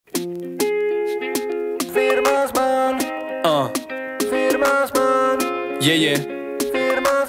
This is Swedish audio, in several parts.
Firmas man. Firmas man. Yeah. Firmas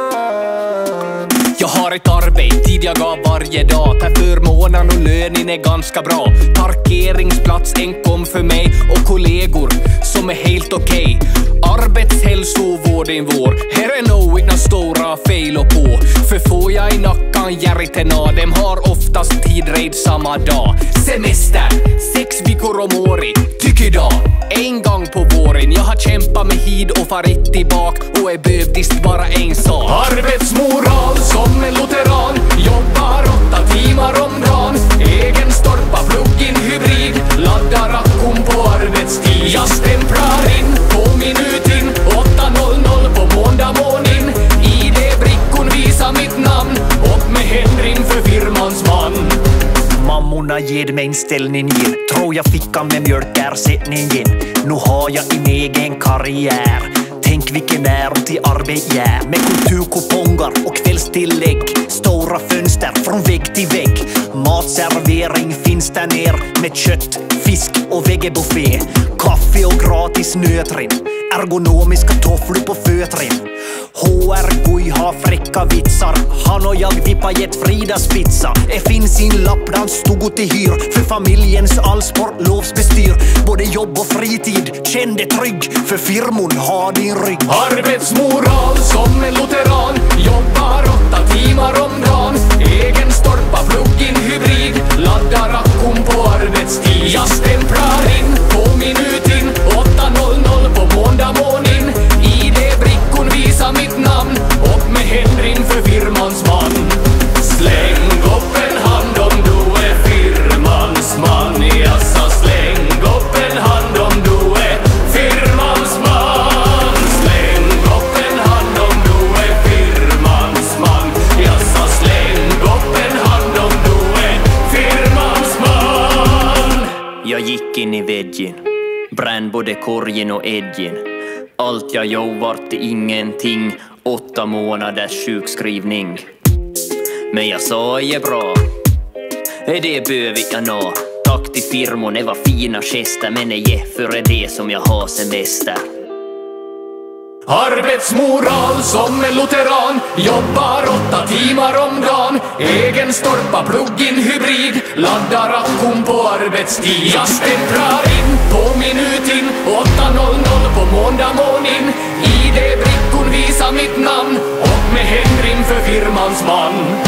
man. Jag har ett arbete, tid jag gav varje dag. Tar förmånen och lönen är ganska bra. Parkeringsplats enkom för mig och kollegor som är helt okej. Arbetshälsovården vår, här är nog inga stora fel på. För får jag i nackan hjärterna, dem har oftast tid redan samma dag. Semester, 6 veckor om året, tycker jag. En gång på våren, jag har kämpat med hid och farit tillbaka och är behövdist bara en sak. Arbetsmoral som en lutheran, jobbar 8 timmar om dagen. Egen storpa, plug-in hybrid, laddar akkum på arbetstid. Jag stämplar in på minutin, 8:00 på måndag morgon. ID-brickon visar mitt namn, och med händer för firmans man. Mammorna ger mig en ställning igen. Tror jag fickan med mjölkersättningen. Nu har jag en egen karriär. Tänk vilken är till arbete jag. Med kulturkuponger och kvällstillägg. Stora fönster från vägg till vägg. Matservering finns där ner. Med kött, fisk och vegebuffé. Kaffe och gratis nötrin. Ergonomiska tofflor på fötrin. HR Guy har fräcka vitsar. Han och jag vippar gett Fridas pizza. Det finns sin lappdans stod till hyr. För familjens allsport lovsbestyr. Både jobb och fritid, känn dig trygg. För firmon har din rygg. Arbetsmoral som en lutheran, jobbar 8 timmar om dagen. Egen storpa, plug-in hybrid, laddar akkum på arbetstid. Jag stämplar in på minutin, 8:00 på måndag morgon. ID-brickon visar mitt namn, och med händer för firmans man. Släng upp en hand om du är firmans man. Jag sa släng upp en hand om du är firmans man. Släng upp en hand om du är firmans man. Jag sa släng upp en hand om du är firmans man. Jag gick in i väggen, brann både korgen och edgen. Allt jag gjorde vart till ingenting, 8 månaders sjukskrivning. Men jag sa är bra, det behöver jag nå. Tack till firmon, det var fina gester. Men det är för det som jag har semester. Arbetsmoral som en lutheran, jobbar 8 timmar om dagen. Egen storpa, plug-in hybrid, laddar akkum på arbetstid. Jag stämplar in på minutin, 8:00 på måndag morgon. ID-brickon visar mitt namn, och med händer för firmans man.